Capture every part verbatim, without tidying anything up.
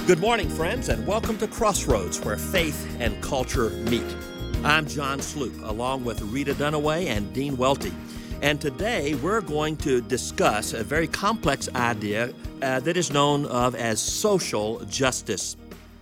Good morning, friends, and welcome to Crossroads, where faith and culture meet. I'm John Sloop, along with Rita Dunaway and Dean Welty. And today we're going to discuss a very complex idea uh, that is known of as social justice.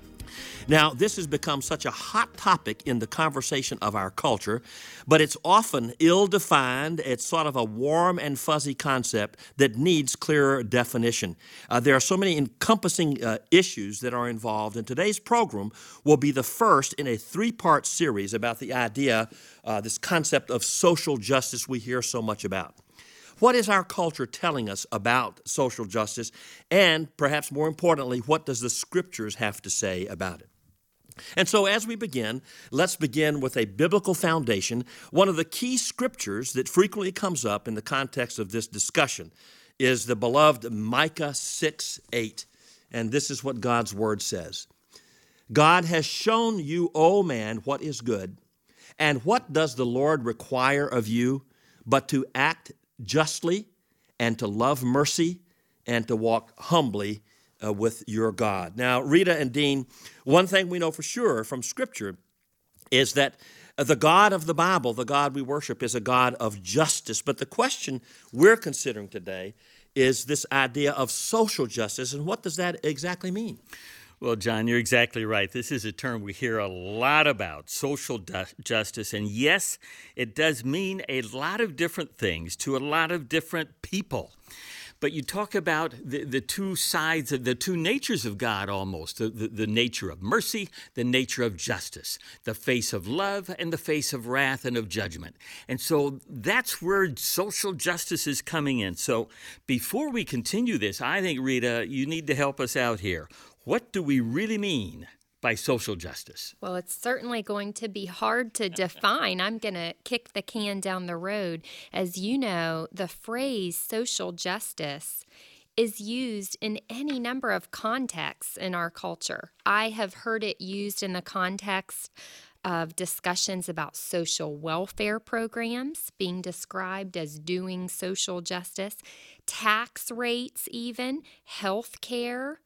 Now, this has become such a hot topic in the conversation of our culture, but it's often ill-defined. It's sort of a warm and fuzzy concept that needs clearer definition. Uh, there are so many encompassing uh, issues that are involved, and today's program will be the first in a three-part series about the idea, uh, this concept of social justice we hear so much about. What is our culture telling us about social justice? And perhaps more importantly, what does the Scriptures have to say about it? And so as we begin, let's begin with a biblical foundation. One of the key scriptures that frequently comes up in the context of this discussion is the beloved Micah six eight. And this is what God's word says. God has shown you, O man, what is good. And what does the Lord require of you but to act justly and to love mercy and to walk humbly Uh, with your God. Now, Rita and Dean, one thing we know for sure from Scripture is that the God of the Bible, the God we worship, is a God of justice. But the question we're considering today is this idea of social justice, and what does that exactly mean? Well, John, you're exactly right. This is a term we hear a lot about, social du- justice. And yes, it does mean a lot of different things to a lot of different people. But you talk about the, the two sides of the two natures of God almost, the, the, the nature of mercy, the nature of justice, the face of love and the face of wrath and of judgment. And so that's where social justice is coming in. So before we continue this, I think, Rita, you need to help us out here. What do we really mean by social justice? Well, it's certainly going to be hard to define. I'm going to kick the can down the road. As you know, the phrase social justice is used in any number of contexts in our culture. I have heard it used in the context of discussions about social welfare programs being described as doing social justice, tax rates even, health care,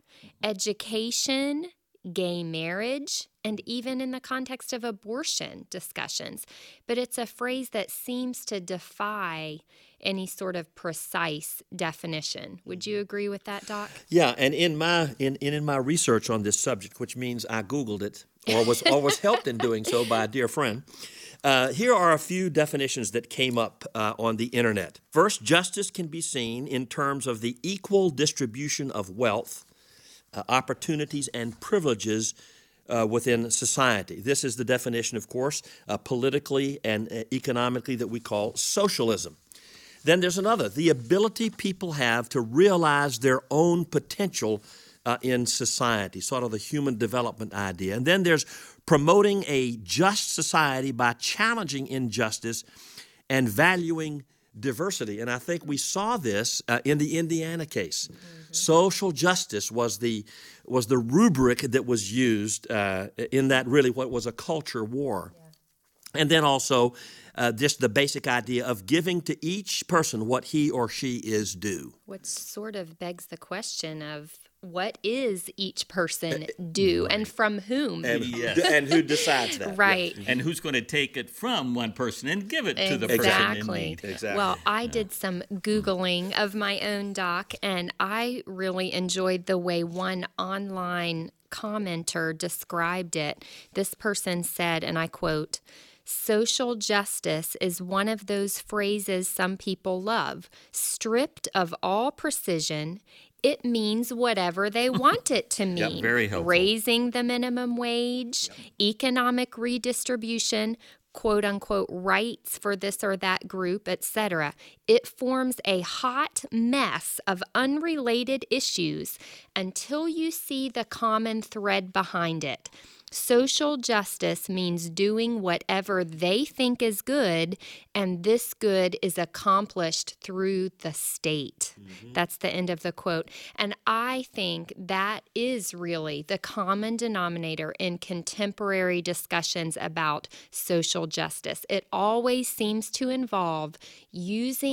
education, gay marriage, and even in the context of abortion discussions. But it's a phrase that seems to defy any sort of precise definition. Would you agree with that, Doc? Yeah, and in my in, in my research on this subject, which means I Googled it or was, or was helped in doing so by a dear friend, uh, here are a few definitions that came up uh, on the internet. First, justice can be seen in terms of the equal distribution of wealth, Uh, opportunities and privileges uh, within society. This is the definition, of course, uh, politically and uh, economically that we call socialism. Then there's another, the ability people have to realize their own potential uh, in society, sort of the human development idea. And then there's promoting a just society by challenging injustice and valuing diversity. And I think we saw this uh, in the Indiana case. Mm-hmm. Social justice was the was the rubric that was used uh, in that really what was a culture war. Yeah. And then also uh, just the basic idea of giving to each person what he or she is due. Which sort of begs the question of what is each person due right. and from whom? And, yes. and who decides that? Right. Yeah. And who's going to take it from one person and give it to exactly. the person in need? Exactly. Well, I did some Googling of my own, Doc, and I really enjoyed the way one online commenter described it. This person said, and I quote, "Social justice is one of those phrases some people love. Stripped of all precision, it means whatever they want it to mean. Yep, very helpful. Raising the minimum wage, yep. Economic redistribution, quote unquote rights for this or that group, et cetera. It forms a hot mess of unrelated issues until you see the common thread behind it. Social justice means doing whatever they think is good, and this good is accomplished through the state." Mm-hmm. That's the end of the quote. And I think that is really the common denominator in contemporary discussions about social justice. It always seems to involve using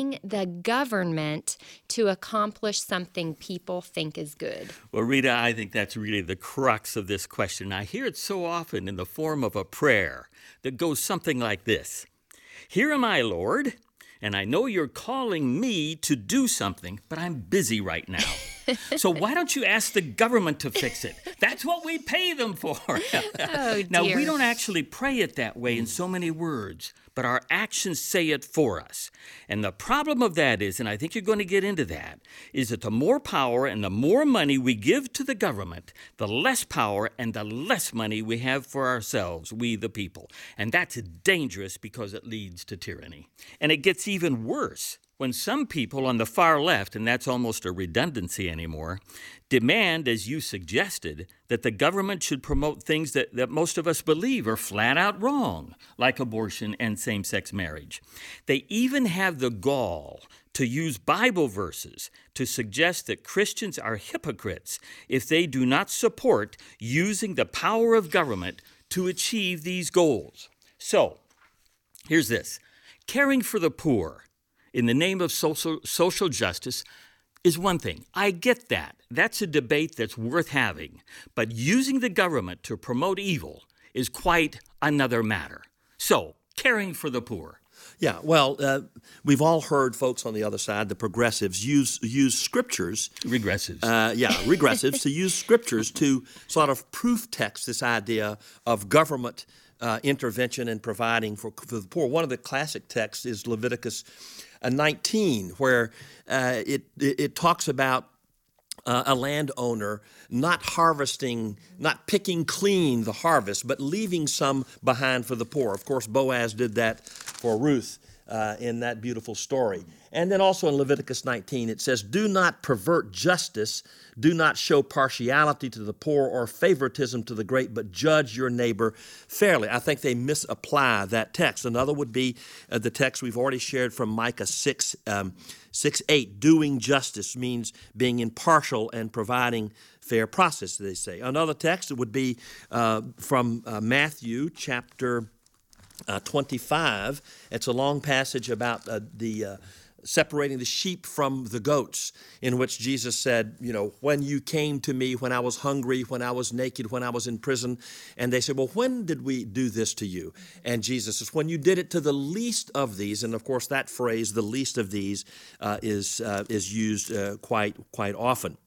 using the government to accomplish something people think is good? Well, Rita, I think that's really the crux of this question. I hear it so often in the form of a prayer that goes something like this. Here am I, Lord, and I know you're calling me to do something, but I'm busy right now. So why don't you ask the government to fix it? That's what we pay them for. Oh, Now, dear. we don't actually pray it that way in so many words, but our actions say it for us. And the problem of that is, and I think you're going to get into that, is that the more power and the more money we give to the government, the less power and the less money we have for ourselves, we the people. And that's dangerous because it leads to tyranny. And it gets even worse when some people on the far left, and that's almost a redundancy anymore, demand, as you suggested, that the government should promote things that, that most of us believe are flat out wrong, like abortion and same-sex marriage. They even have the gall to use Bible verses to suggest that Christians are hypocrites if they do not support using the power of government to achieve these goals. So, here's this. Caring for the poor in the name of social, social justice is one thing. I get that. That's a debate that's worth having. But using the government to promote evil is quite another matter. So, caring for the poor. Yeah, well, uh, we've all heard folks on the other side, the progressives, use use scriptures. Regressives. Uh, yeah, regressives, to use scriptures to sort of proof text this idea of government uh, intervention and providing for, for the poor. One of the classic texts is Leviticus uh, nineteen, where uh, it, it it talks about Uh, a landowner not harvesting, not picking clean the harvest, but leaving some behind for the poor. Of course, Boaz did that for Ruth uh, in that beautiful story. And then also in Leviticus nineteen, it says, do not pervert justice, do not show partiality to the poor or favoritism to the great, but judge your neighbor fairly. I think they misapply that text. Another would be uh, the text we've already shared from Micah six, um, six eight. Doing justice means being impartial and providing fair process, they say. Another text would be uh, from uh, Matthew chapter uh, twenty-five. It's a long passage about uh, the uh, separating the sheep from the goats, in which Jesus said, you know, when you came to me, when I was hungry, when I was naked, when I was in prison. And they said, well, when did we do this to you? And Jesus says, when you did it to the least of these. And of course, that phrase, the least of these, uh, is uh, is used uh, quite quite often.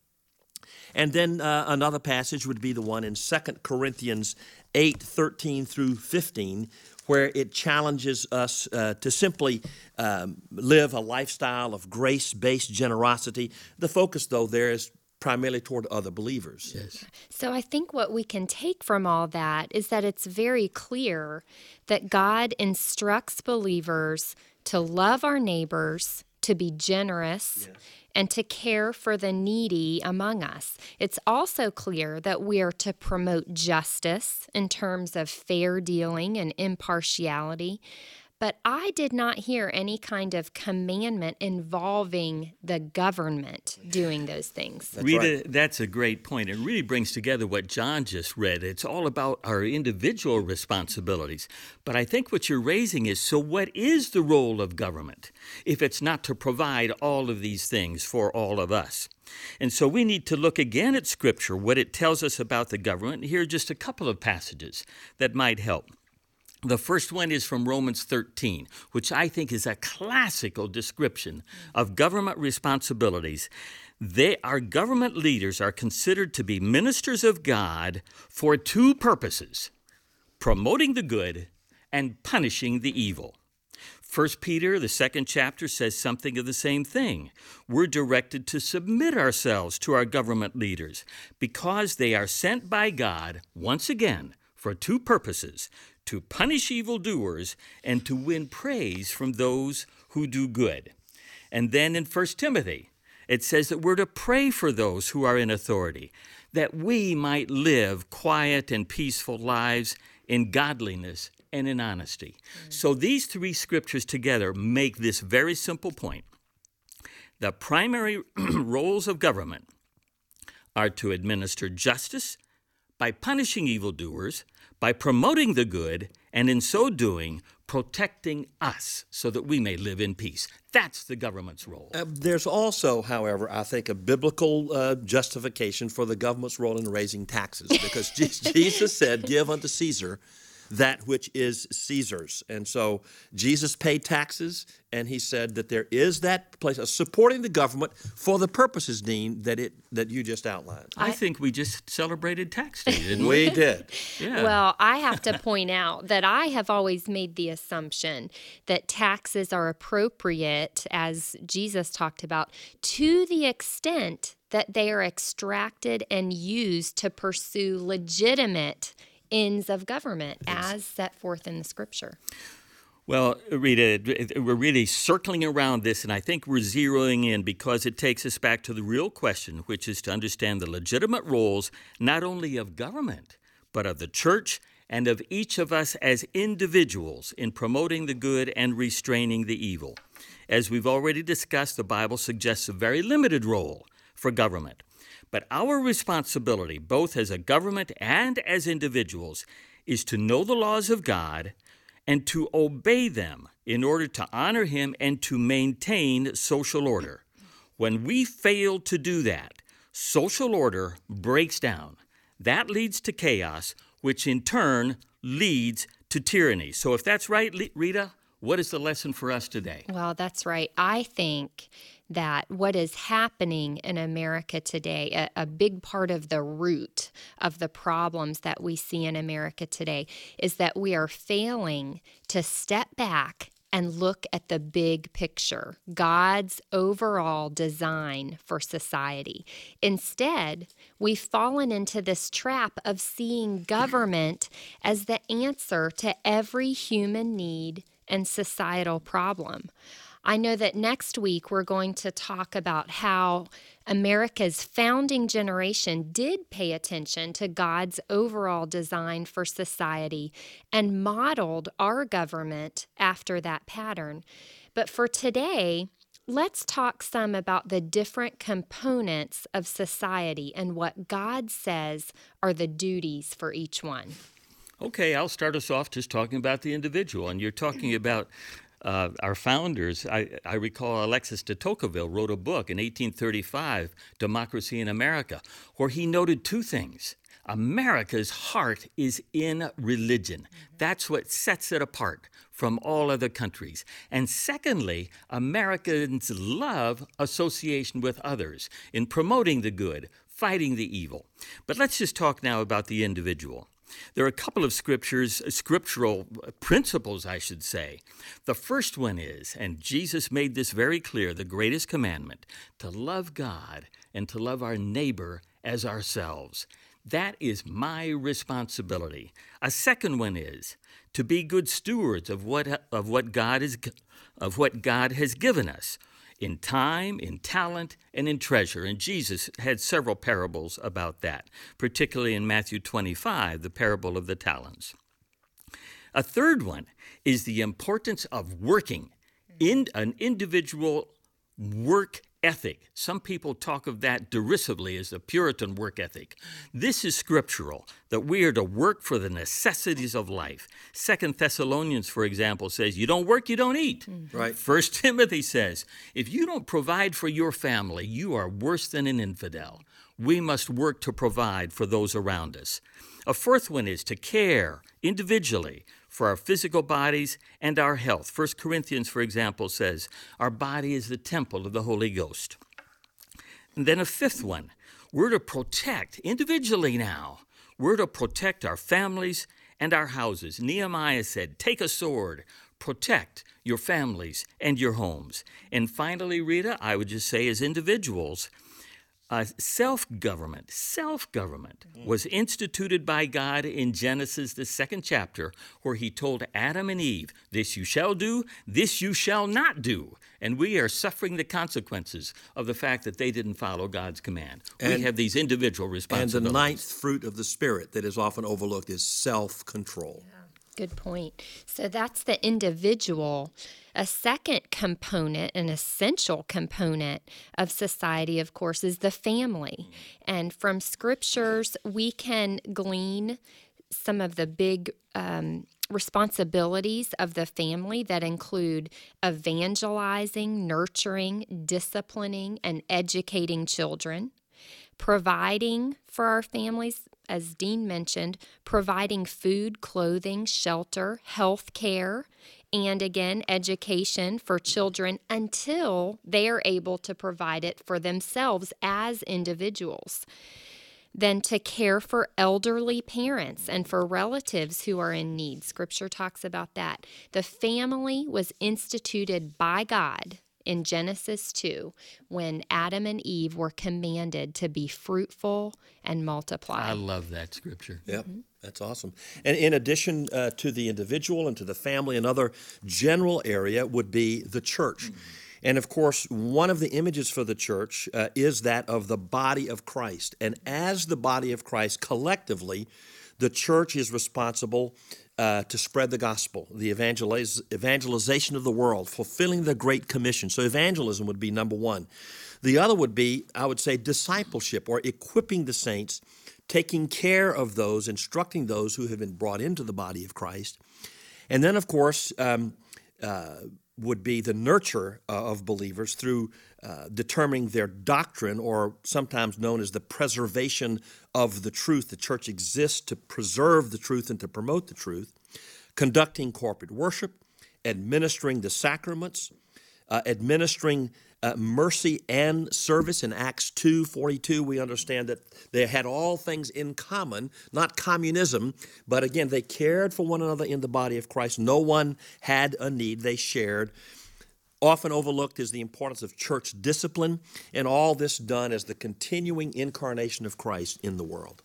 And then uh, another passage would be the one in Second Corinthians eight, thirteen through fifteen, where it challenges us uh, to simply um, live a lifestyle of grace-based generosity. The focus, though, there is primarily toward other believers. Yes. So I think what we can take from all that is that it's very clear that God instructs believers to love our neighbors, to be generous, yes, and to care for the needy among us. It's also clear that we are to promote justice in terms of fair dealing and impartiality. But I did not hear any kind of commandment involving the government doing those things. That's Rita, right. That's a great point. It really brings together what John just read. It's all about our individual responsibilities. But I think what you're raising is, so what is the role of government if it's not to provide all of these things for all of us? And so we need to look again at Scripture, what it tells us about the government. Here are just a couple of passages that might help. The first one is from Romans thirteen, which I think is a classical description of government responsibilities. They, our government leaders are considered to be ministers of God for two purposes: promoting the good and punishing the evil. First Peter, the second chapter, says something of the same thing. We're directed to submit ourselves to our government leaders because they are sent by God, once again, for two purposes: to punish evildoers and to win praise from those who do good. And then in First Timothy, it says that we're to pray for those who are in authority, that we might live quiet and peaceful lives in godliness and in honesty. Mm. So these three scriptures together make this very simple point. The primary roles of government are to administer justice by punishing evildoers, by promoting the good, and in so doing, protecting us so that we may live in peace. That's the government's role. Uh, there's also, however, I think a biblical uh, justification for the government's role in raising taxes, because Je- Jesus said, give unto Caesar that which is Caesar's. And so Jesus paid taxes, and he said that there is that place of supporting the government for the purposes, Dean, that it that you just outlined. I think we just celebrated tax day, didn't we? We did. Yeah. Well, I have to point out that I have always made the assumption that taxes are appropriate, as Jesus talked about, to the extent that they are extracted and used to pursue legitimate ends of government as set forth in the Scripture. Well, Rita, we're really circling around this, and I think we're zeroing in because it takes us back to the real question, which is to understand the legitimate roles not only of government, but of the church and of each of us as individuals in promoting the good and restraining the evil. As we've already discussed, the Bible suggests a very limited role for government. But our responsibility, both as a government and as individuals, is to know the laws of God and to obey them in order to honor Him and to maintain social order. When we fail to do that, social order breaks down. That leads to chaos, which in turn leads to tyranny. So if that's right, Rita, what is the lesson for us today? Well, that's right. I think that what is happening in America today, a, a big part of the root of the problems that we see in America today, is that we are failing to step back and look at the big picture, God's overall design for society. Instead, we've fallen into this trap of seeing government as the answer to every human need and societal problem. I know that next week we're going to talk about how America's founding generation did pay attention to God's overall design for society and modeled our government after that pattern. But for today, let's talk some about the different components of society and what God says are the duties for each one. Okay, I'll start us off just talking about the individual. And you're talking about uh, our founders. I, I recall Alexis de Tocqueville wrote a book in eighteen thirty-five, Democracy in America, where he noted two things. America's heart is in religion. That's what sets it apart from all other countries. And secondly, Americans love association with others in promoting the good, fighting the evil. But let's just talk now about the individual. There are a couple of scriptures, scriptural principles, I should say. The first one is, and Jesus made this very clear, the greatest commandment, to love God and to love our neighbor as ourselves. That is my responsibility. A second one is to be good stewards of what of what God is of what God has given us in time, in talent, and in treasure. And Jesus had several parables about that, particularly in Matthew twenty-five, the parable of the talents. A third one is the importance of working, in an individual work ethic. Some people talk of that derisively as the Puritan work ethic. This is scriptural, that we are to work for the necessities of life. Second Thessalonians, for example, says, you don't work, you don't eat. Right. First Timothy says, if you don't provide for your family, you are worse than an infidel. We must work to provide for those around us. A fourth one is to care individually for our physical bodies and our health. First Corinthians, for example, says, our body is the temple of the Holy Ghost. And then a fifth one, we're to protect, individually now, we're to protect our families and our houses. Nehemiah said, take a sword, protect your families and your homes. And finally, Rita, I would just say as individuals, Uh, self-government, self-government was instituted by God in Genesis, the second chapter, where he told Adam and Eve, this you shall do, this you shall not do. And we are suffering the consequences of the fact that they didn't follow God's command. And, we have these individual responsibilities. And the ninth fruit of the Spirit that is often overlooked is self-control. Yeah. Good point. So that's the individual. A second component, an essential component of society, of course, is the family. And from scriptures, we can glean some of the big um, responsibilities of the family that include evangelizing, nurturing, disciplining, and educating children, providing for our families, as Dean mentioned, providing food, clothing, shelter, health care, and again, education for children until they are able to provide it for themselves as individuals. Then to care for elderly parents and for relatives who are in need. Scripture talks about that. The family was instituted by God in Genesis two when Adam and Eve were commanded to be fruitful and multiply. I love that scripture. Yep, mm-hmm. That's awesome. And in addition uh, to the individual and to the family, another general area would be the church. Mm-hmm. And of course, one of the images for the church uh, is that of the body of Christ. And as the body of Christ, collectively, the church is responsible uh, to spread the gospel, the evangeliz- evangelization of the world, fulfilling the Great Commission. So evangelism would be number one. The other would be, I would say, discipleship, or equipping the saints, taking care of those, instructing those who have been brought into the body of Christ. And then, of course, um, uh, would be the nurture uh, of believers through uh, determining their doctrine, or sometimes known as the preservation of the truth. The church exists to preserve the truth and to promote the truth, conducting corporate worship, administering the sacraments, uh, administering uh, mercy and service. In Acts two forty-two, we understand that they had all things in common, not communism, but again, they cared for one another in the body of Christ. No one had a need, they shared. Often overlooked is the importance of church discipline, and all this done as the continuing incarnation of Christ in the world.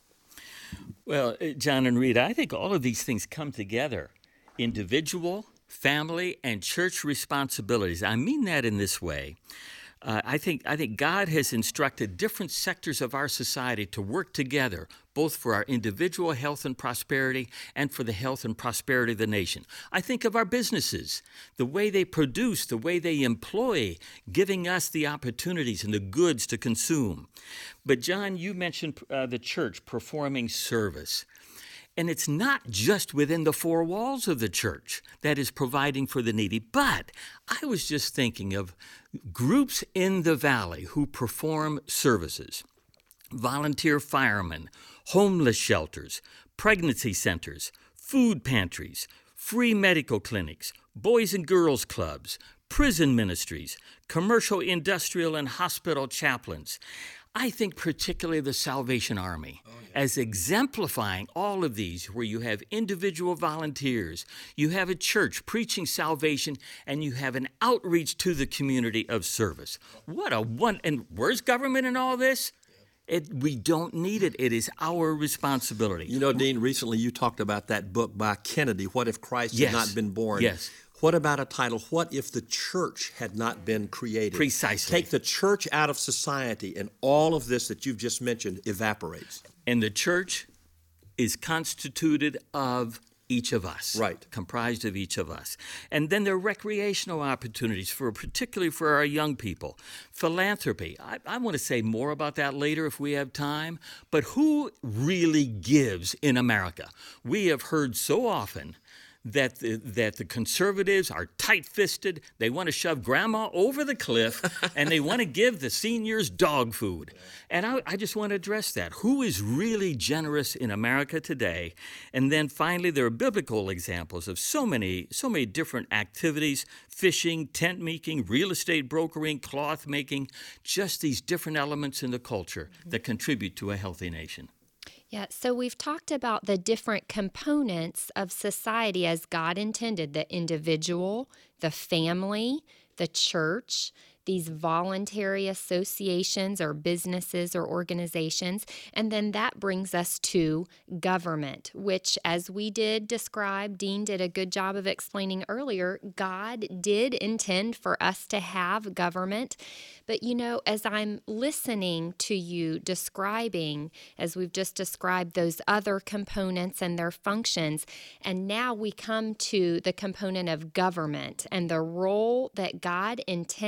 Well, John and Rita, I think all of these things come together. Individual, family, and church responsibilities. I mean that in this way. Uh, I think I think God has instructed different sectors of our society to work together, both for our individual health and prosperity and for the health and prosperity of the nation. I think of our businesses, the way they produce, the way they employ, giving us the opportunities and the goods to consume. But John, you mentioned uh, the church performing service. And it's not just within the four walls of the church that is providing for the needy, but I was just thinking of groups in the valley who perform services, volunteer firemen, homeless shelters, pregnancy centers, food pantries, free medical clinics, boys and girls clubs, prison ministries, commercial, industrial, and hospital chaplains. I think particularly the Salvation Army, oh, yeah. as exemplifying all of these, where you have individual volunteers, you have a church preaching salvation, and you have an outreach to the community of service. What a one! And where's government in all this? It, we don't need it. It is our responsibility. You know, Dean, recently you talked about that book by Kennedy, What If Christ yes. Had Not Been Born? Yes. What about a title, What If the Church Had Not Been Created? Precisely. Take the church out of society, and all of this that you've just mentioned evaporates. And the church is constituted of each of us. Right. Comprised of each of us. And then there are recreational opportunities, for particularly for our young people. Philanthropy. I, I want to say more about that later if we have time. But who really gives in America? We have heard so often that the, that the conservatives are tight-fisted, they want to shove grandma over the cliff, and they want to give the seniors dog food. And I, I just want to address that. Who is really generous in America today? And then finally, there are biblical examples of so many, so many different activities: fishing, tent making, real estate brokering, cloth making, just these different elements in the culture that contribute to a healthy nation. Yeah, so we've talked about the different components of society as God intended: the individual, the family, the church, these voluntary associations or businesses or organizations. And then that brings us to government, which, as we did describe, Dean did a good job of explaining earlier, God did intend for us to have government. But, you know, as I'm listening to you describing, as we've just described, those other components and their functions, and now we come to the component of government and the role that God intended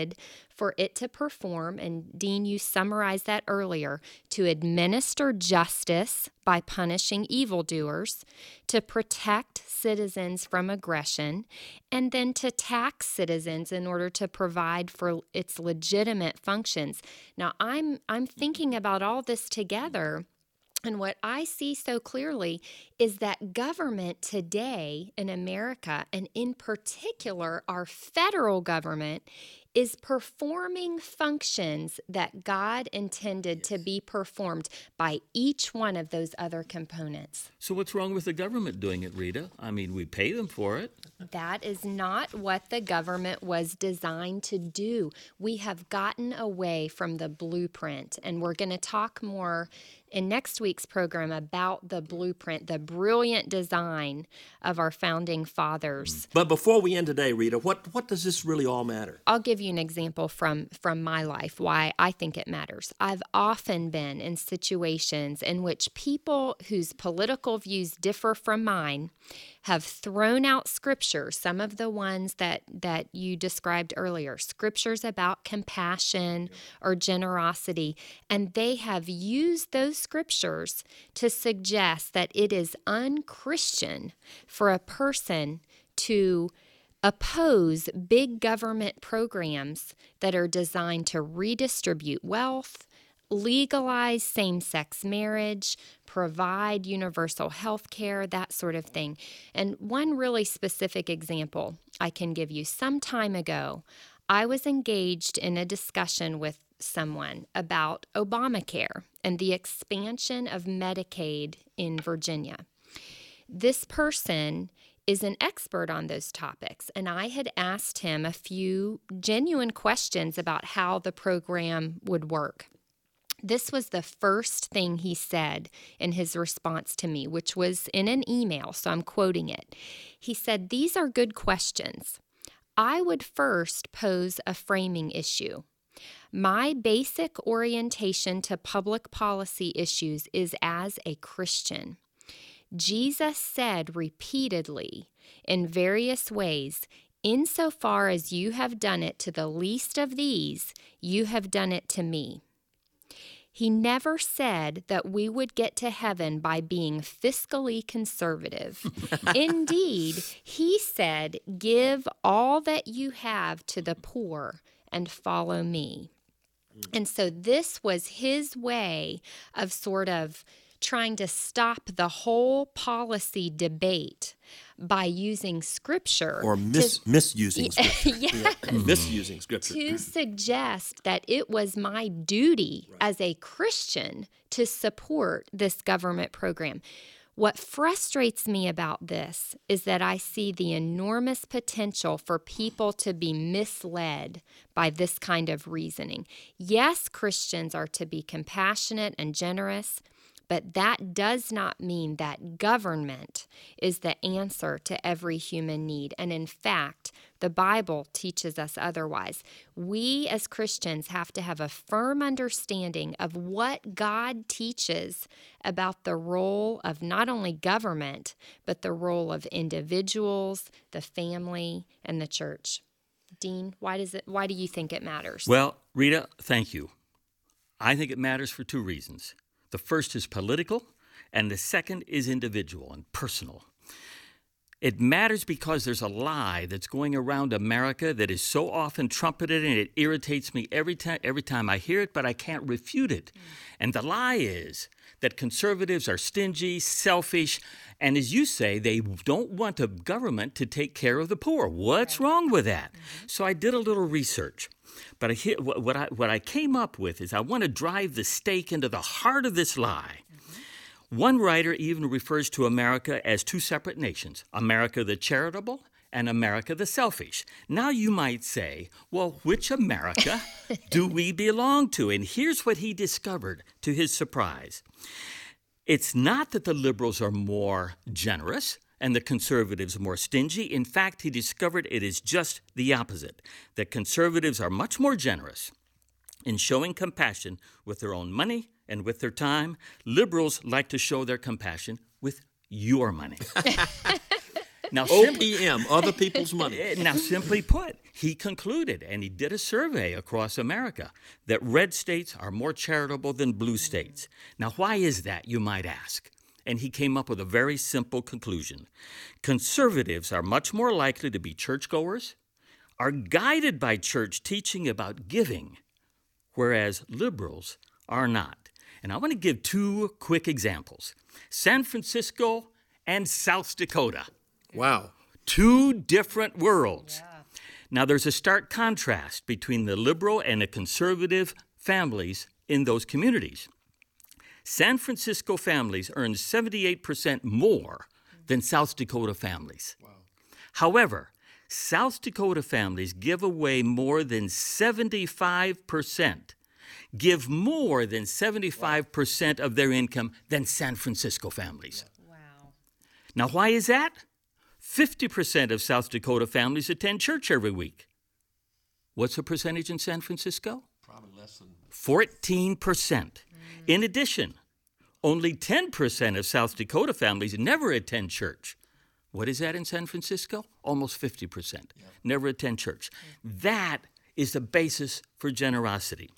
intended for it to perform, and Dean, you summarized that earlier, to administer justice by punishing evildoers, to protect citizens from aggression, and then to tax citizens in order to provide for its legitimate functions. Now, I'm I'm thinking about all this together. And what I see so clearly is that government today in America, and in particular our federal government, is performing functions that God intended yes. to be performed by each one of those other components. So what's wrong with the government doing it, Rita? I mean, we pay them for it. That is not what the government was designed to do. We have gotten away from the blueprint, and we're going to talk more in next week's program about the blueprint, the brilliant design of our founding fathers. But before we end today, Rita, what, what does this really all matter? I'll give you an example from, from my life, why I think it matters. I've often been in situations in which people whose political views differ from mine have thrown out scriptures, some of the ones that, that you described earlier, scriptures about compassion or generosity, and they have used those scriptures to suggest that it is unchristian for a person to oppose big government programs that are designed to redistribute wealth, legalize same-sex marriage, provide universal health care, that sort of thing. And one really specific example I can give you. Some time ago, I was engaged in a discussion with someone about Obamacare and the expansion of Medicaid in Virginia. This person is an expert on those topics, and I had asked him a few genuine questions about how the program would work. This was the first thing he said in his response to me, which was in an email, so I'm quoting it. He said, "These are good questions. I would first pose a framing issue. My basic orientation to public policy issues is as a Christian. Jesus said repeatedly in various ways, 'Insofar as you have done it to the least of these, you have done it to me.' He never said that we would get to heaven by being fiscally conservative. Indeed, he said, 'Give all that you have to the poor and follow me.'" And so this was his way of sort of trying to stop the whole policy debate by using scripture. Or mis- to, misusing scripture. yeah, yeah. Misusing scripture. To suggest that it was my duty right. as a Christian to support this government program. What frustrates me about this is that I see the enormous potential for people to be misled by this kind of reasoning. Yes, Christians are to be compassionate and generous, but that does not mean that government is the answer to every human need. And in fact, the Bible teaches us otherwise. We as Christians have to have a firm understanding of what God teaches about the role of not only government, but the role of individuals, the family, and the church. Dean, why does it? Why do you think it matters? Well, Rita, thank you. I think it matters for two reasons. The first is political, and the second is individual and personal. It matters because there's a lie that's going around America that is so often trumpeted, and it irritates me every time every time I hear it, but I can't refute it. Mm. And the lie is that conservatives are stingy, selfish, and as you say, they don't want a government to take care of the poor. What's right. wrong with that? Mm-hmm. So I did a little research. But I, what, I, what I came up with is I want to drive the stake into the heart of this lie. Mm-hmm. One writer even refers to America as two separate nations, America the charitable and America the selfish. Now you might say, well, which America do we belong to? And here's what he discovered to his surprise. It's not that the liberals are more generous and the conservatives more stingy. In fact, he discovered it is just the opposite, that conservatives are much more generous in showing compassion with their own money and with their time. Liberals like to show their compassion with your money. Now, O P M, other people's money. Now, simply put, he concluded, and he did a survey across America, that red states are more charitable than blue states. Now, why is that, you might ask? And he came up with a very simple conclusion. Conservatives are much more likely to be churchgoers, are guided by church teaching about giving, whereas liberals are not. And I want to give two quick examples. San Francisco and South Dakota. Wow. Two different worlds. Yeah. Now, there's a stark contrast between the liberal and the conservative families in those communities. San Francisco families earn seventy-eight percent more than South Dakota families. Wow. However, South Dakota families give away more than seventy-five percent, give more than seventy-five percent of their income than San Francisco families. Wow. Now, why is that? fifty percent of South Dakota families attend church every week. What's the percentage in San Francisco? Probably less than fourteen percent. Mm. In addition, only ten percent of South Dakota families never attend church. What is that in San Francisco? Almost fifty percent. Yep. Never attend church. Mm. That is the basis for generosity.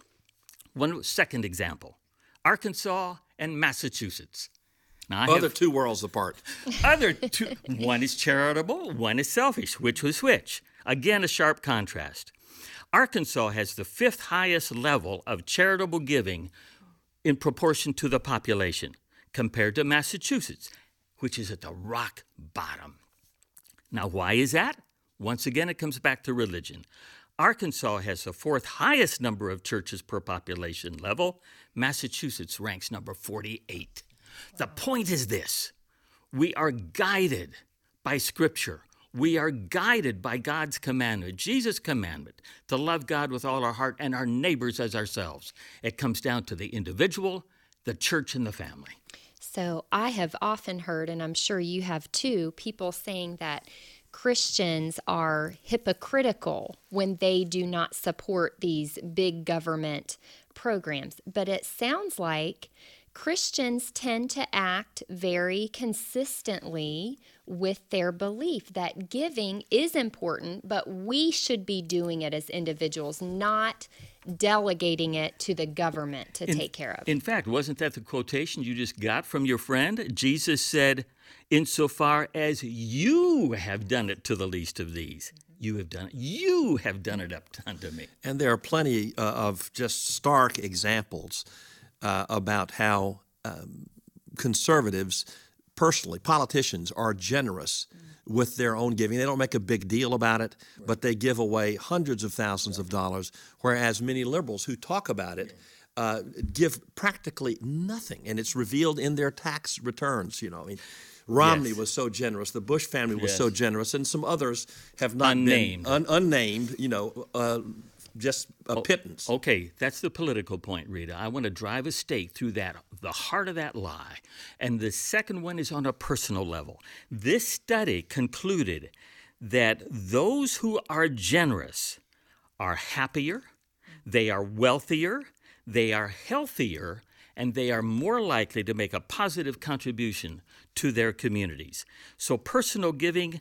One second example, Arkansas and Massachusetts. Now, I Other have, two worlds apart. Other two, one is charitable, one is selfish. Which was which? Again, a sharp contrast. Arkansas has the fifth highest level of charitable giving in proportion to the population, compared to Massachusetts, which is at the rock bottom. Now, why is that? Once again, it comes back to religion. Arkansas has the fourth highest number of churches per population level. Massachusetts ranks number forty-eight. The point is this: we are guided by Scripture. We are guided by God's commandment, Jesus' commandment, to love God with all our heart and our neighbors as ourselves. It comes down to the individual, the church, and the family. So I have often heard, and I'm sure you have too, people saying that Christians are hypocritical when they do not support these big government programs. But it sounds like Christians tend to act very consistently with their belief that giving is important, but we should be doing it as individuals, not delegating it to the government to in, take care of. In fact, wasn't that the quotation you just got from your friend? Jesus said, "Insofar as you have done it to the least of these, you have done it. You have done it up unto me." And there are plenty uh, of just stark examples Uh, about how um, conservatives, personally, politicians, are generous mm. with their own giving. They don't make a big deal about it, right. but they give away hundreds of thousands right. of dollars, whereas many liberals who talk about it uh, give practically nothing, and it's revealed in their tax returns. You know, I mean, Romney yes. was so generous, the Bush family was yes. so generous, and some others have not unnamed. been un- unnamed. You know. Uh, Just a pittance. Okay, that's the political point, Rita. I want to drive a stake through that, the heart of that lie. And the second one is on a personal level. This study concluded that those who are generous are happier, they are wealthier, they are healthier, and they are more likely to make a positive contribution to their communities. So personal giving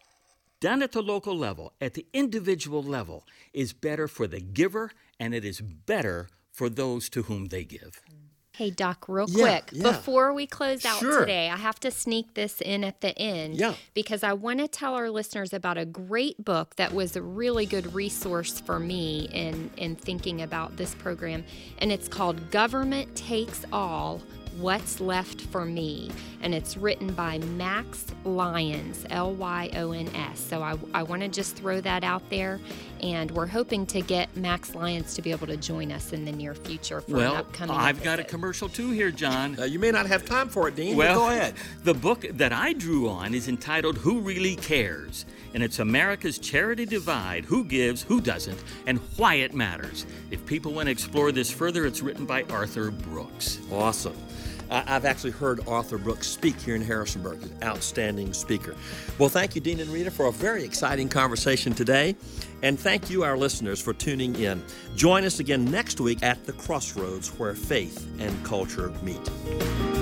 done at the local level, at the individual level, is better for the giver, and it is better for those to whom they give. Hey, Doc, real yeah, quick, yeah. before we close out sure. today, I have to sneak this in at the end yeah. because I want to tell our listeners about a great book that was a really good resource for me in, in thinking about this program, and it's called Government Takes All, What's Left for Me, and it's written by Max Lyons, L Y O N S. So I, I want to just throw that out there, and we're hoping to get Max Lyons to be able to join us in the near future for well, an upcoming I've episode. got a commercial too here, John. Uh, you may not have time for it, Dean, well, but go ahead. The book that I drew on is entitled Who Really Cares? And it's America's Charity Divide, Who Gives, Who Doesn't, and Why It Matters. If people want to explore this further, it's written by Arthur Brooks. Awesome. I've actually heard Arthur Brooks speak here in Harrisonburg. He's an outstanding speaker. Well, thank you, Dean and Rita, for a very exciting conversation today. And thank you, our listeners, for tuning in. Join us again next week at the Crossroads, where faith and culture meet.